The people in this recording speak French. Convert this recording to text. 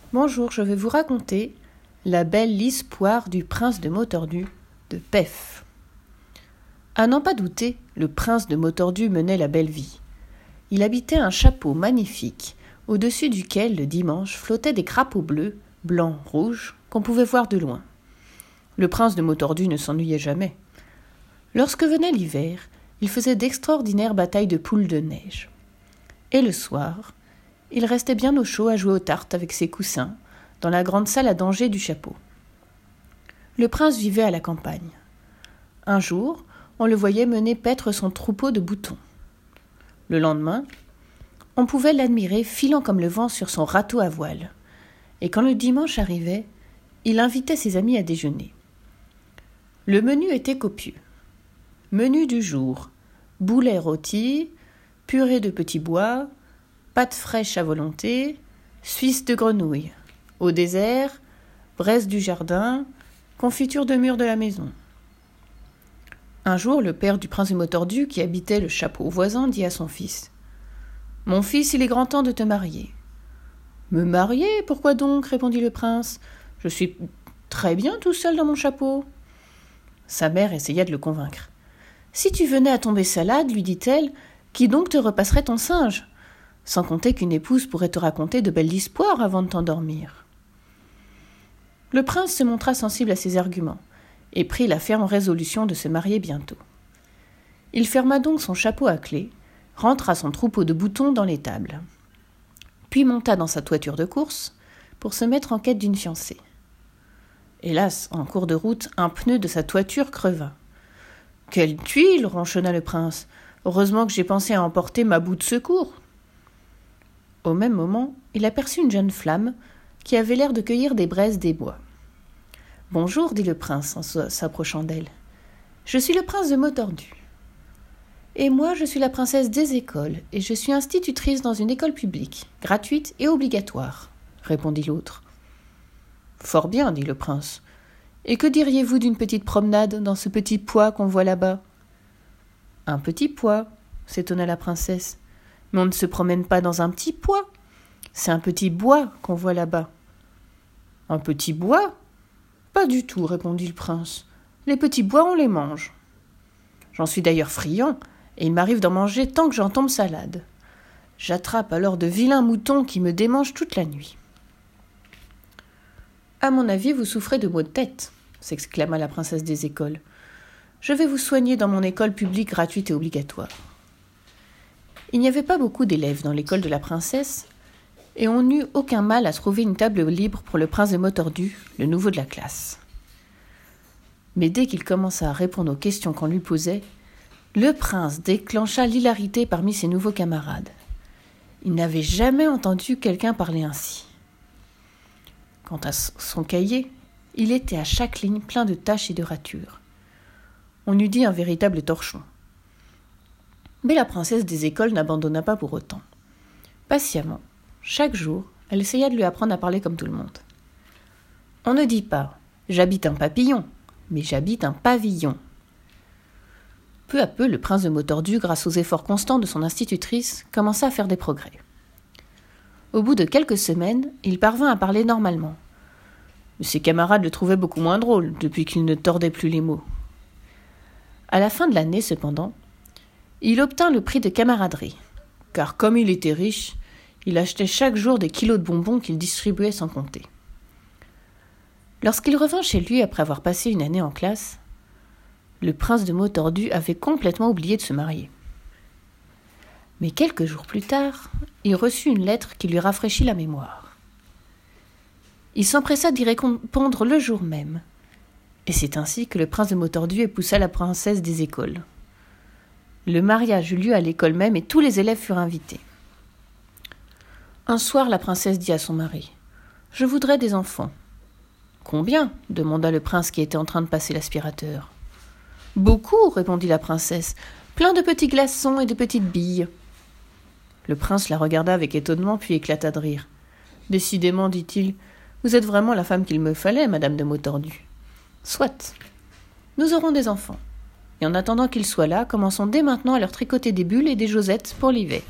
Bonjour, je vais vous raconter la belle histoire du prince de Mautordu de Pef. À n'en pas douter, le prince de Mautordu menait la belle vie. Il habitait un chapeau magnifique, au-dessus duquel, le dimanche, flottaient des crapauds bleus, blancs, rouges, qu'on pouvait voir de loin. Le prince de Mautordu ne s'ennuyait jamais. Lorsque venait l'hiver, il faisait d'extraordinaires batailles de poules de neige. Et le soir, il restait bien au chaud à jouer aux tartes avec ses coussins, dans la grande salle à danger du chapeau. Le prince vivait à la campagne. Un jour, on le voyait mener paître son troupeau de boutons. Le lendemain, on pouvait l'admirer filant comme le vent sur son râteau à voile. Et quand le dimanche arrivait, il invitait ses amis à déjeuner. Le menu était copieux. Menu du jour: boulets rôtis, purée de petits bois, pâtes fraîches à volonté, suisse de grenouille. Au dessert, braise du jardin, confiture de mûres de la maison. Un jour, le père du prince de Mautordu, qui habitait le chapeau voisin, dit à son fils: « Mon fils, il est grand temps de te marier. »« Me marier? Pourquoi donc ?» répondit le prince. « Je suis très bien tout seul dans mon chapeau. » Sa mère essaya de le convaincre. « Si tu venais à tomber salade, lui dit-elle, qui donc te repasserait ton singe ? Sans compter qu'une épouse pourrait te raconter de belles histoires avant de t'endormir. » Le prince se montra sensible à ces arguments et prit la ferme résolution de se marier bientôt. Il ferma donc son chapeau à clé, rentra son troupeau de boutons dans l'étable, puis monta dans sa toiture de course pour se mettre en quête d'une fiancée. Hélas, en cours de route, un pneu de sa toiture creva. « Quelle tuile !» ronchonna le prince. « Heureusement que j'ai pensé à emporter ma boue de secours. » Au même moment, il aperçut une jeune flamme qui avait l'air de cueillir des braises des bois. « Bonjour, dit le prince en s'approchant d'elle. « Je suis le prince de Mautordu. »« Et moi, je suis la princesse des écoles, et je suis institutrice dans une école publique, gratuite et obligatoire, » répondit l'autre. « Fort bien, dit le prince. Et que diriez-vous d'une petite promenade dans ce petit pois qu'on voit là-bas ?»« Un petit pois, s'étonna la princesse. Mais on ne se promène pas dans un petit pois. C'est un petit bois qu'on voit là-bas. »« Un petit bois ? Pas du tout, répondit le prince. Les petits bois, on les mange. J'en suis d'ailleurs friand, et il m'arrive d'en manger tant que j'en tombe salade. J'attrape alors de vilains moutons qui me démangent toute la nuit. »« À mon avis, vous souffrez de maux de tête, » s'exclama la princesse des écoles. « Je vais vous soigner dans mon école publique gratuite et obligatoire. » Il n'y avait pas beaucoup d'élèves dans l'école de la princesse, et on n'eut aucun mal à trouver une table libre pour le prince de Mautordu, le nouveau de la classe. Mais dès qu'il commença à répondre aux questions qu'on lui posait, le prince déclencha l'hilarité parmi ses nouveaux camarades. Il n'avait jamais entendu quelqu'un parler ainsi. Quant à son cahier, il était à chaque ligne plein de taches et de ratures. On eût dit un véritable torchon. Mais la princesse des écoles n'abandonna pas pour autant. Patiemment, chaque jour, elle essaya de lui apprendre à parler comme tout le monde. On ne dit pas « j'habite un papillon », mais « j'habite un pavillon ». Peu à peu, le prince de Mautordu, grâce aux efforts constants de son institutrice, commença à faire des progrès. Au bout de quelques semaines, il parvint à parler normalement. Mais ses camarades le trouvaient beaucoup moins drôle depuis qu'il ne tordait plus les mots. À la fin de l'année, cependant, il obtint le prix de camaraderie, car comme il était riche, il achetait chaque jour des kilos de bonbons qu'il distribuait sans compter. Lorsqu'il revint chez lui après avoir passé une année en classe, le prince de Mautordu avait complètement oublié de se marier. Mais quelques jours plus tard, il reçut une lettre qui lui rafraîchit la mémoire. Il s'empressa d'y répondre le jour même, et c'est ainsi que le prince de Mautordu épousa la princesse des écoles. Le mariage eut lieu à l'école même et tous les élèves furent invités. Un soir, la princesse dit à son mari : « Je voudrais des enfants. »« Combien ?» demanda le prince qui était en train de passer l'aspirateur. « Beaucoup, répondit la princesse, plein de petits glaçons et de petites billes. » Le prince la regarda avec étonnement puis éclata de rire. « Décidément, dit-il, vous êtes vraiment la femme qu'il me fallait, madame de Mautordu. Soit, nous aurons des enfants. Et en attendant qu'ils soient là, commençons dès maintenant à leur tricoter des bulles et des josettes pour l'hiver. »